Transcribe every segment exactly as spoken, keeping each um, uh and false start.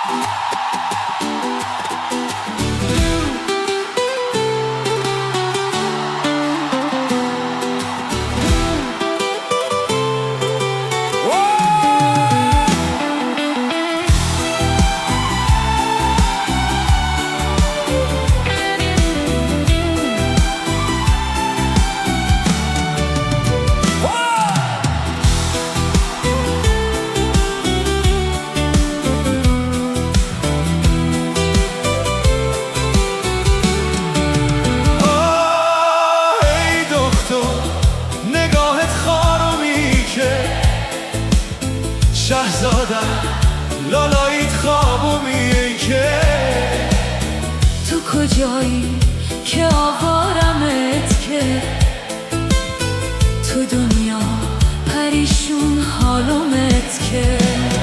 شهزادم لالاییت خوابومیه که تو کجایی که آوارمت که تو دنیا پریشون حالومت که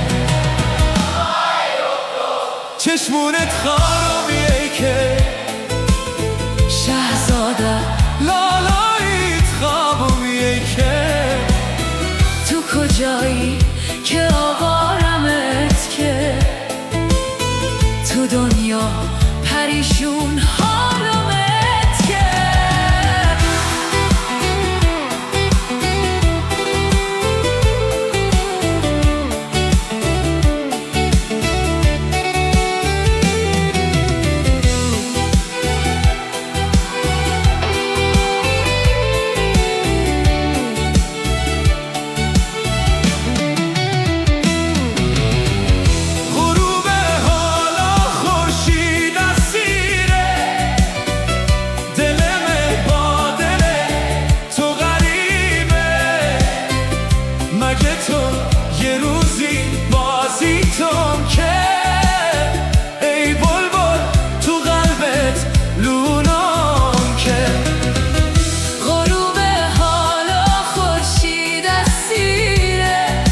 چشمونت خارومیه که شهزاده لالاییت خوابومیه که تو کجایی که آوارمت که تو دنیا پریشون حالومت که یه روزی بازیتم که ای بلبل تو قلبت لونم که غروب حالا خورشید اسیره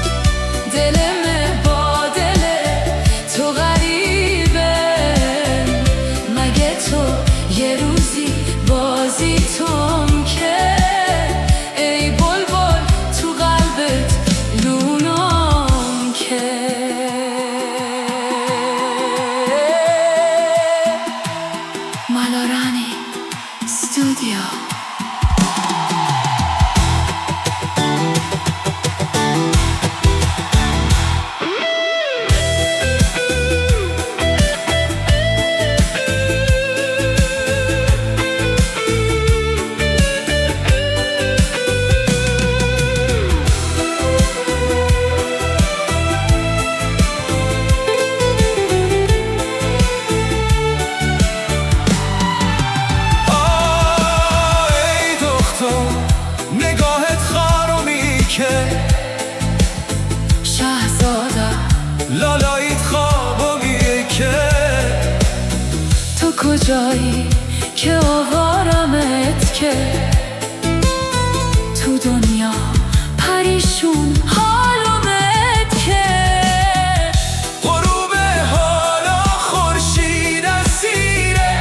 دلم با دل تو غریبه مگه تو یه روزی بازیتم که ای بلبل تو قلبت لونم که مالارانی استودیو شهزاده لالاییت خوابومیه که تو کجایی که آوارمت که تو دنیا پریشون حالومت که غروب حالا خورشید اسیره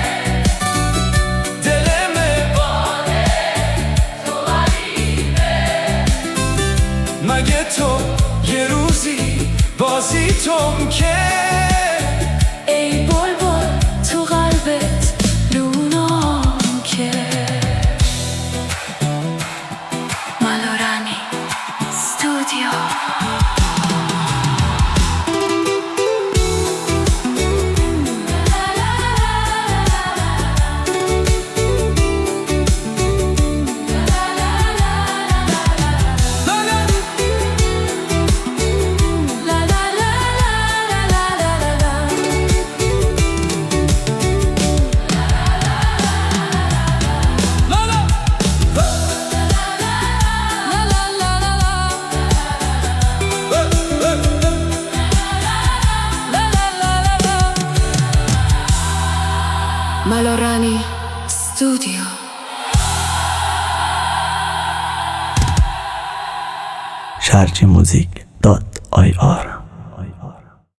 دلم باده تو غریبه مگه تو یه روزی بازیتم که ای بلبل تو قلبت لونم که مالارانی استودیو مالارانی استودیو شارجی موزیک دات آی آر